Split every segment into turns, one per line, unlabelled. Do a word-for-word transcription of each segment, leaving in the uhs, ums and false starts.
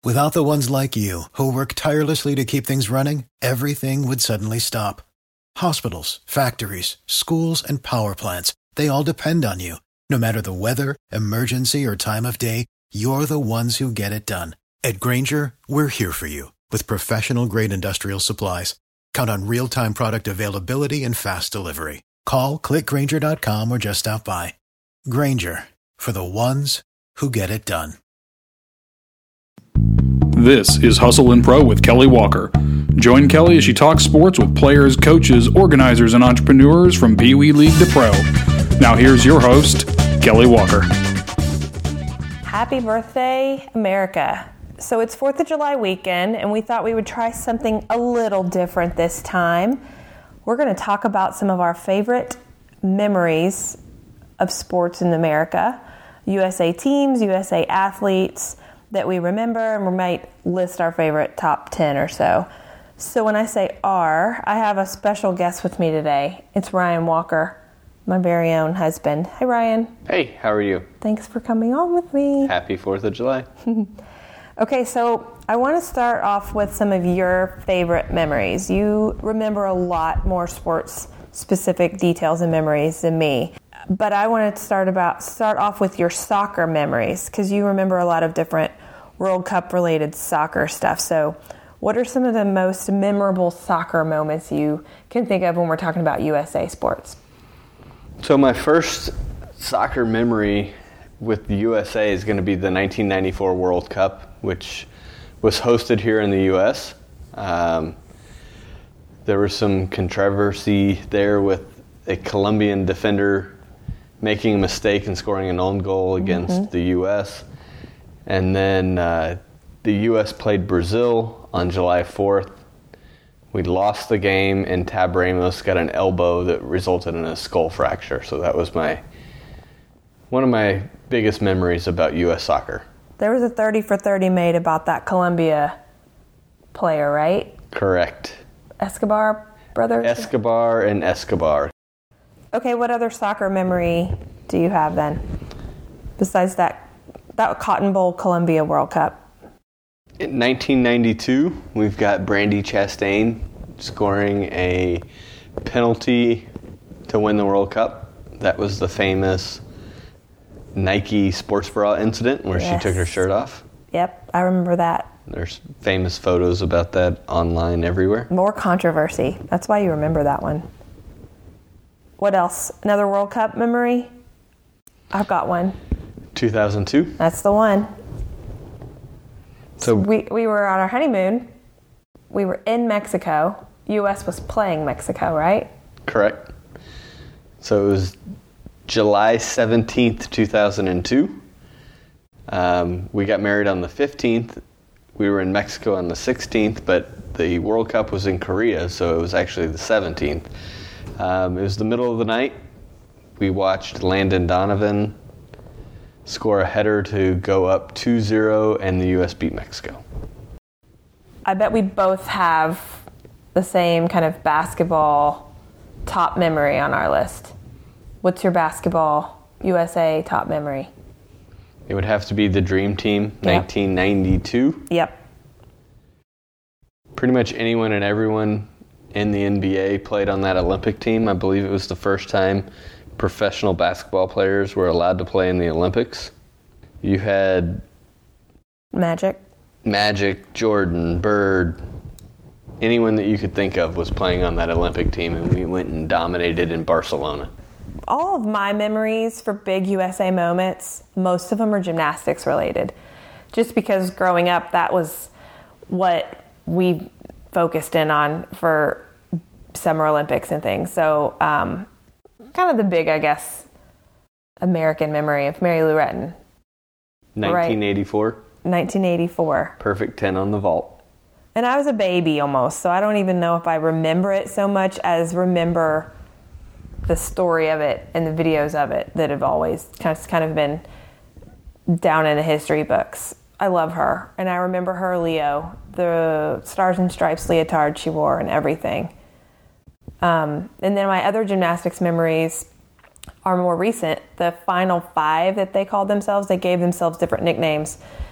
Without the ones like you, who work tirelessly to keep things running, everything would suddenly stop. Hospitals, factories, schools, and power plants, they all depend on you. No matter the weather, emergency, or time of day, you're the ones who get it done. At Grainger, we're here for you with professional-grade industrial supplies. Count on real-time product availability and fast delivery. Call, click Grainger dot com, or just stop by. Grainger, for the ones who get it done.
This is Hustle and Pro with Kelly Walker. Join Kelly as she talks sports with players, coaches, organizers, and entrepreneurs from Pee Wee League to Pro. Now here's your host, Kelly Walker.
Happy birthday, America. So it's fourth of July weekend, and we thought we would try something a little different this time. We're going to talk about some of our favorite memories of sports in America, U S A teams, U S A athletes that we remember, and we might list our favorite top ten or so. So when I say our, I have a special guest with me today. It's Ryan Walker, my very own husband. Hey, Ryan.
Hey, how are you?
Thanks for coming on with me.
Happy fourth of July.
Okay, so I want to start off with some of your favorite memories. You remember a lot more sports-specific details and memories than me. But I want to start about start off with your soccer memories, because you remember a lot of different World Cup-related soccer stuff. So what are some of the most memorable soccer moments you can think of when we're talking about U S A sports?
So my first soccer memory with the U S A is going to be the nineteen ninety-four World Cup, which was hosted here in the U S Um, there was some controversy there with a Colombian defender making a mistake and scoring an own goal against mm-hmm. the U S And then uh, the U S played Brazil on July fourth. We lost the game, and Tab Ramos got an elbow that resulted in a skull fracture. So that was my one of my biggest memories about U S soccer.
There was a thirty for thirty made about that Colombia player, right?
Correct.
Escobar brothers?
Escobar and Escobar.
Okay, what other soccer memory do you have then, besides that that Cotton Bowl Colombia World Cup?
In nineteen ninety-two, we've got Brandy Chastain scoring a penalty to win the World Cup. That was the famous Nike sports bra incident where yes. she took her shirt off.
Yep, I remember that.
There's famous photos about that online everywhere.
More controversy. That's why you remember that one. What else? Another World Cup memory? I've got one.
two thousand two.
That's the one.
So
we we were on our honeymoon. We were in Mexico. U S was playing Mexico, right?
Correct. So it was July seventeenth, two thousand two. Um, we got married on the fifteenth. We were in Mexico on the sixteenth, but the World Cup was in Korea, so it was actually the seventeenth. Um, it was the middle of the night. We watched Landon Donovan score a header to go up two zero, and the U S beat Mexico.
I bet we both have the same kind of basketball top memory on our list. What's your basketball U S A top memory?
It would have to be the Dream Team, yep. nineteen ninety-two.
Yep.
Pretty much anyone and everyone in the N B A played on that Olympic team. I believe it was the first time professional basketball players were allowed to play in the Olympics. You had
Magic.
Magic, Jordan, Bird, anyone that you could think of was playing on that Olympic team, and we went and dominated in Barcelona.
All of my memories for big U S A moments, most of them are gymnastics related. Just because growing up, that was what we focused in on for Summer Olympics and things. So um, kind of the big, I guess, American memory of Mary Lou Retton.
nineteen eighty-four?
Right. nineteen eighty-four.
Perfect ten on the vault.
And I was a baby almost, so I don't even know if I remember it so much as remember the story of it and the videos of it that have always kind of, kind of been down in the history books. I love her. And I remember her Leo, the Stars and Stripes leotard she wore and everything. Um, and then my other gymnastics memories are more recent. The Final Five that they called themselves, they gave themselves different nicknames.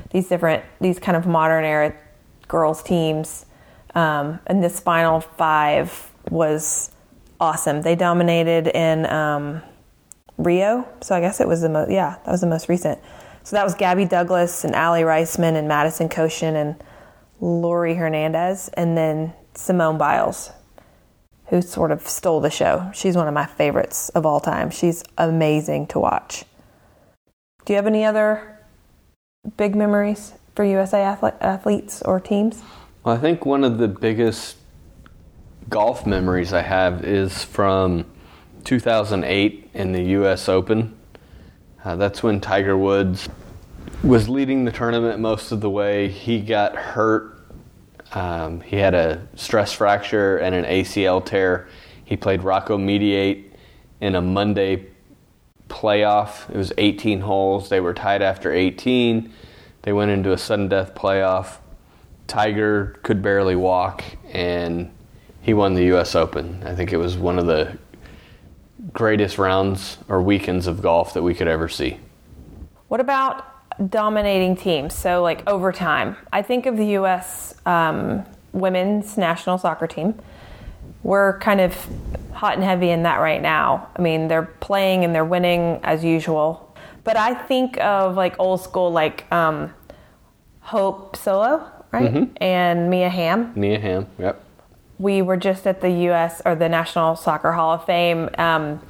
these different, these kind of modern era girls teams. Um, and this Final Five was awesome. They dominated in um, Rio, so I guess it was the most, yeah, that was the most recent. So that was Gabby Douglas and Allie Reisman and Madison Koshin and Lori Hernandez, and then Simone Biles, who sort of stole the show. She's one of my favorites of all time. She's amazing to watch. Do you have any other big memories for U S A athlete, athletes or teams?
Well, I think one of the biggest golf memories I have is from two thousand eight in the U S Open. Uh, that's when Tiger Woods was leading the tournament most of the way. He got hurt. Um, he had a stress fracture and an A C L tear. He played Rocco Mediate in a Monday playoff. It was eighteen holes. They were tied after eighteen. They went into a sudden death playoff. Tiger could barely walk, and he won the U S Open. I think it was one of the greatest rounds or weekends of golf that we could ever see.
What about dominating teams? So like overtime. I think of the U S um, women's national soccer team. We're kind of hot and heavy in that right now. I mean, they're playing and they're winning as usual. But I think of like old school, like um, Hope Solo, right? Mm-hmm. And Mia Hamm.
Mia Hamm, yep.
We were just at the U S or the National Soccer Hall of Fame um,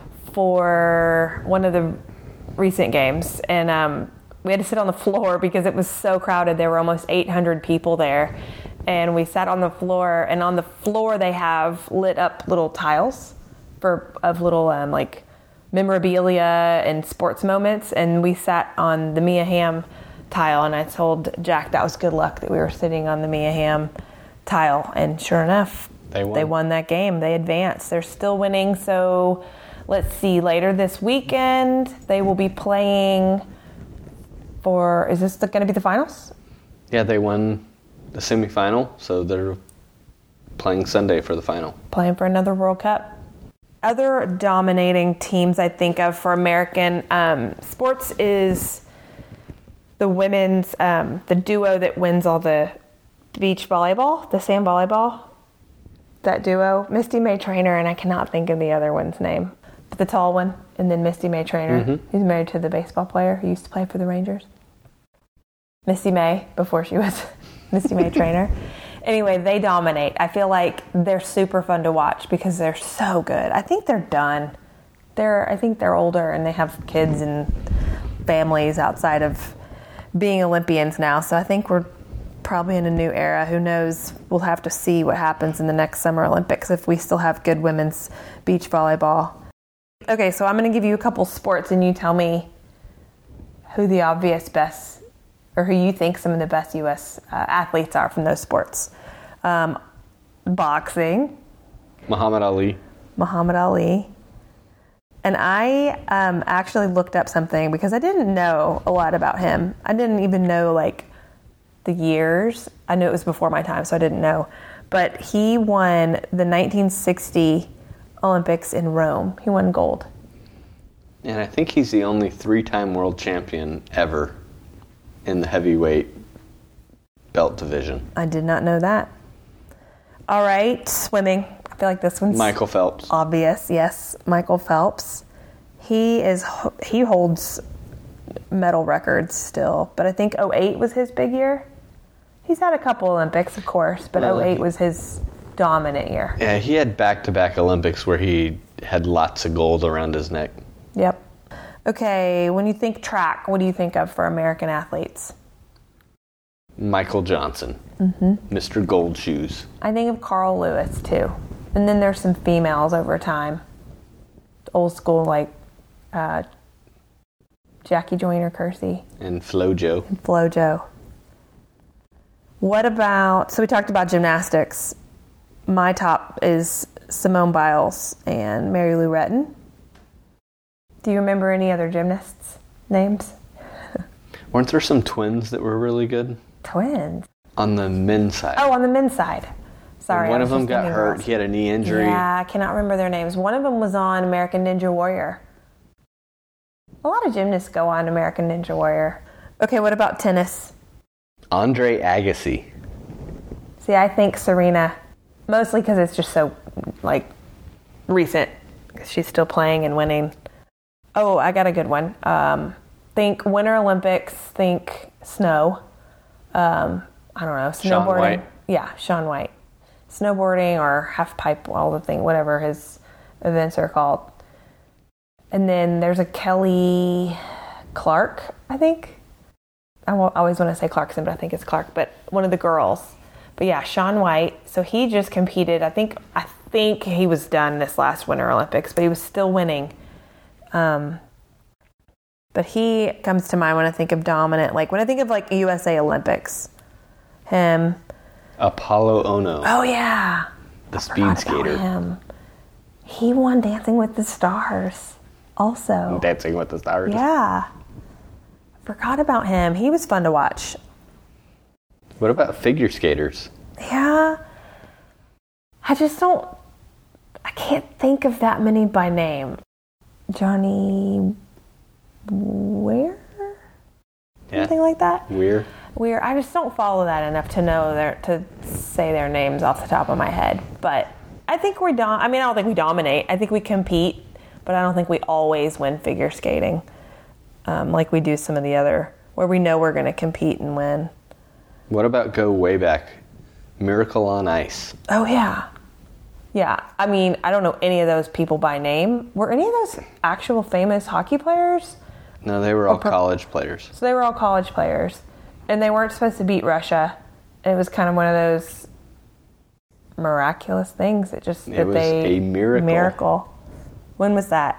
for one of the recent games, and um, we had to sit on the floor because it was so crowded. There were almost eight hundred people there, and we sat on the floor. And on the floor, they have lit up little tiles for of little um, like memorabilia and sports moments. And we sat on the Mia Hamm tile, and I told Jack that was good luck that we were sitting on the Mia Hamm tile, and sure enough,
they won.
they won that game. They advanced. They're still winning. So let's see, later this weekend they will be playing for, is this going to be the finals?
Yeah, they won the semifinal, so they're playing Sunday for the final.
Playing for another World Cup. Other dominating teams I think of for American um, sports is the women's, um, the duo that wins all the beach volleyball, the sand volleyball, that duo, Misty May Trainer, and I cannot think of the other one's name, but the tall one, and then Misty May Trainer, mm-hmm. who's married to the baseball player who used to play for the Rangers. Misty May, before she was Misty May Trainer. Anyway, they dominate. I feel like they're super fun to watch because they're so good. I think they're done. They're, I think they're older and they have kids and families outside of being Olympians now, so I think we're probably in a new era. Who knows? We'll have to see what happens in the next Summer Olympics if we still have good women's beach volleyball. Okay, so I'm going to give you a couple sports and you tell me who the obvious best, or who you think some of the best U S uh, athletes are from those sports. Um, boxing.
Muhammad Ali.
Muhammad Ali. And I um, actually looked up something because I didn't know a lot about him. I didn't even know like the years. I knew it was before my time, so I didn't know. But he won the nineteen sixty Olympics in Rome. He won gold.
And I think he's the only three-time world champion ever in the heavyweight belt division.
I did not know that. All right, swimming. I feel like this one's
Michael Phelps.
Obvious, yes. Michael Phelps. He is he holds medal records still, but I think oh eight was his big year. He's had a couple Olympics, of course, but well, oh eight was his dominant year.
Yeah, he had back-to-back Olympics where he had lots of gold around his neck.
Yep. Okay, when you think track, what do you think of for American athletes?
Michael Johnson,
mm-hmm.
Mister Gold Shoes.
I think of Carl Lewis, too. And then there's some females over time. Old school, like uh, Jackie Joyner-Kersee.
And FloJo.
And FloJo. What about, so we talked about gymnastics. My top is Simone Biles and Mary Lou Retton. Do you remember any other gymnasts' names?
Weren't there some twins that were really good?
Twins?
On the men's side.
Oh, on the men's side. Sorry.
And one of them got hurt. Girls. He had a knee injury.
Yeah, I cannot remember their names. One of them was on American Ninja Warrior. A lot of gymnasts go on American Ninja Warrior. Okay, what about tennis?
Andre Agassi.
See, I think Serena, mostly because it's just so, like, recent. Because she's still playing and winning. Oh, I got a good one. Um, think Winter Olympics, think snow. Um, I don't know, snowboarding.
Shaun White.
Yeah, Shaun White. Snowboarding or half pipe, all the thing, whatever his events are called. And then there's a Kelly Clark, I think. I always want to say Clarkson, but I think it's Clark. But one of the girls. But yeah, Shaun White. So he just competed. I think I think he was done this last Winter Olympics, but he was still winning. Um, but he comes to mind when I think of dominant. Like when I think of like U S A Olympics, him.
Apollo Ono.
Oh yeah,
the
I
speed skater.
Him. He won Dancing with the Stars. Also,
Dancing with the Stars.
Yeah, forgot about him. He was fun to watch.
What about figure skaters?
Yeah, I just don't. I can't think of that many by name. Johnny Weir?
Yeah.
Something like that?
Weir.
Weir. I just don't follow that enough to know their, to say their names off the top of my head. But I think we dom- I mean, I don't think we dominate. I think we compete, but I don't think we always win figure skating um, like we do some of the other, where we know we're going to compete and win.
What about go way back? Miracle on Ice.
Oh, yeah. Yeah, I mean, I don't know any of those people by name. Were any of those actual famous hockey players?
No, they were all
pro-
college players.
So they were all college players. And they weren't supposed to beat Russia. It was kind of one of those miraculous things. It just,
it
that
was
they...
a miracle.
Miracle. When was that?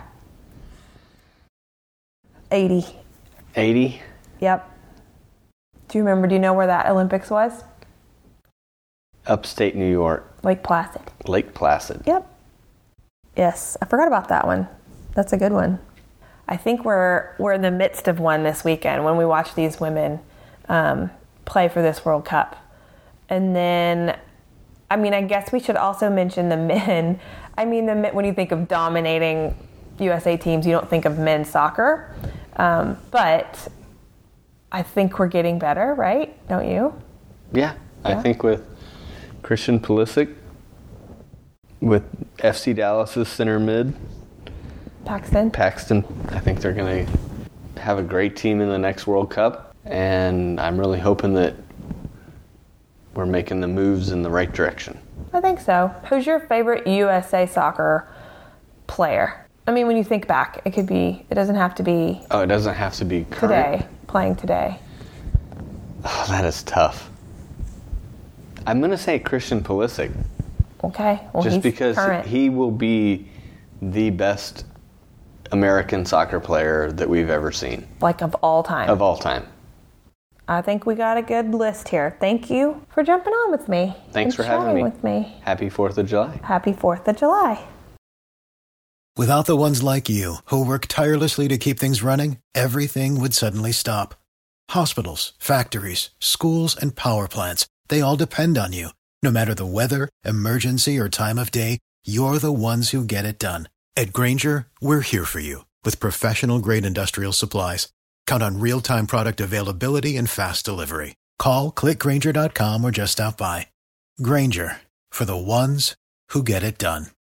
eighty.
eighty?
Yep. Do you remember, do you know where that Olympics was?
Upstate New York.
Lake Placid.
Lake Placid.
Yep. Yes, I forgot about that one. That's a good one. I think we're we're in the midst of one this weekend when we watch these women um, play for this World Cup. And then, I mean, I guess we should also mention the men. I mean, the men, when you think of dominating U S A teams, you don't think of men's soccer. Um, but I think we're getting better, right? Don't you?
Yeah,
yeah.
I think with Christian Pulisic, with F C Dallas's center mid,
Paxton.
Paxton, I think they're going to have a great team in the next World Cup, and I'm really hoping that we're making the moves in the right direction.
I think so. Who's your favorite U S A soccer player? I mean, when you think back, it could be, it doesn't have to be...
Oh, it doesn't have to be current?
Today, playing today.
Oh, that is tough. I'm going to say Christian Pulisic.
Okay. Well,
just
he's
because
current.
He will be the best American soccer player that we've ever seen.
Like of all time.
Of all time.
I think we got a good list here. Thank you for jumping on with me.
Thanks for having me.
with me.
Happy fourth of July.
Happy fourth of July.
Without the ones like you, who work tirelessly to keep things running, everything would suddenly stop. Hospitals, factories, schools, and power plants, they all depend on you. No matter the weather, emergency, or time of day, you're the ones who get it done. At Grainger, we're here for you with professional-grade industrial supplies. Count on real-time product availability and fast delivery. Call, click Grainger dot com, or just stop by. Grainger, for the ones who get it done.